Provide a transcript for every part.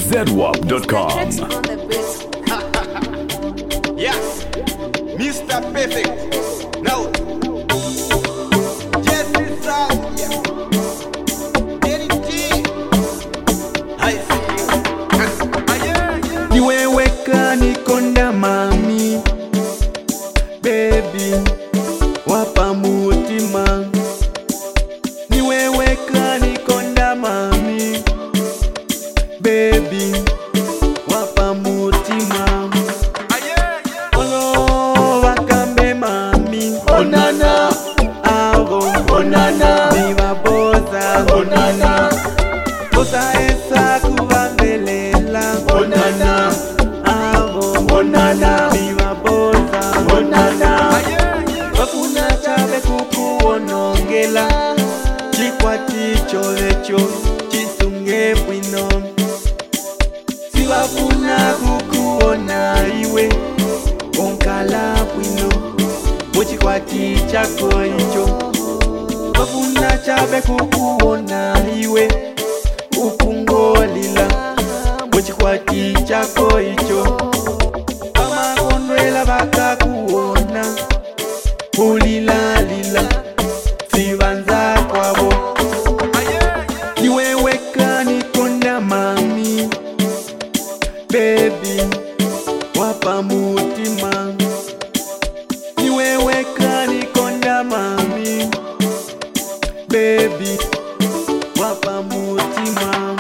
ZWAP.com. Yes, Mr. Perfect. Now, Jesse Sound. Danny T. I see you. Niweweka nikonda mami, baby, wapa mutima. Niweweka nikonda mami, baby, wapa mutima. Olo wakambe mami, onana, avo, onana, viva boza, onana, boza esa kuvangelela, onana, avo, onana, viva boza, onana, wakuna chabe kukuonongela, chikwati cholecho, chisunge bwino, siwafuna kukuona iwe, onkala bwino, muchikwati chako icho, wafuna chabe kukuona iwe, ukungolila, muchikwati chako icho, amakondwela bakakuona, ulila lila, sibanza kwabo, niweweka nikonda mami, baby, wapa mutima. Niweweka nikonda mami, baby, wapa mutima.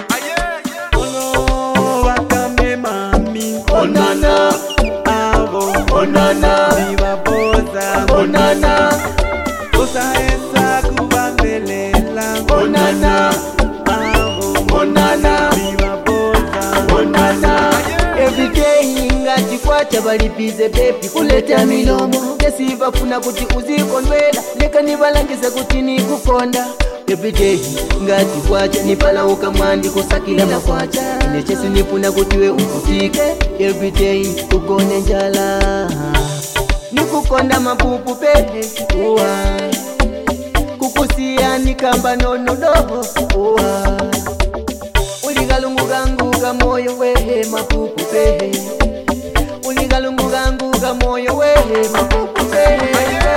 Olo wakame mami, onana, avo, onana, viva boza, onana, boza esa kuvangelela, onana, avo, onana, viva boza, onana. Every day ngati kwacha balipize baby kuleta milomo kesiva funa kuti uzikondwela leka nibalangize kuti nikukonda. Every day ngati kwacha nipala ukamwandi kusakila na kwacha nechesi nifuna kuti we ukutike. Every day ukone njala nikukonda mapupu pehe uwa kukusia nikamba nono doho uwa uligalunguganguga moyo wehe mapupu pehe uligalunguganguga moyo wehe mapupu pehe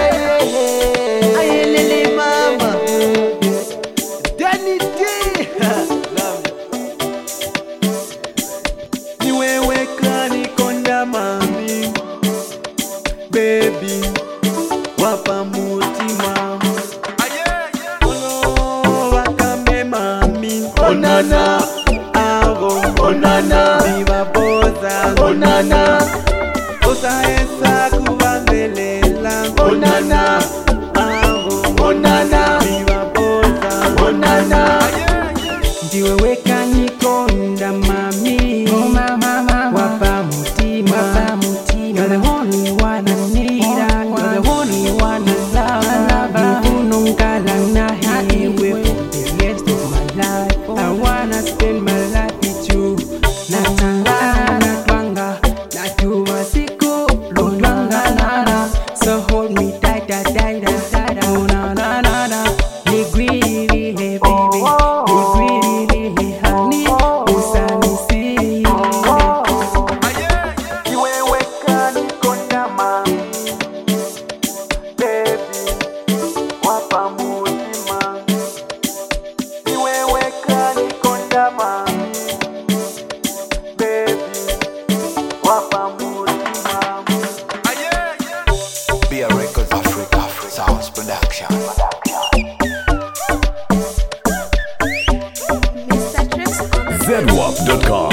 ayelele mama Danny T. Niweweka nikonda mami, baby, wapa mutima. Olo wakame mami, onana, avo, onana, viva boza, onana, boza esa kuvangelela, onana, avo, onana, viva boza, onana. Ndiweweka nikonda mami, wapa mutima. You're the only one I need, you're the only one I love. Nikunongala nahi we for the rest of my life. I wanna spend my life with you. Natanga, natwanga, natuwa siku, lutwanga nana. So hold me tight, oh na na na na. Ni greedy, hey baby, ni greedy, hey honey, usani see. Niweweka nikonda mami, baby, wapa mutima. Niweweka nikonda mami, baby, wapa mutima. Be a record Africa Sounds Production. Mr. Tricks on the ZWAP.com.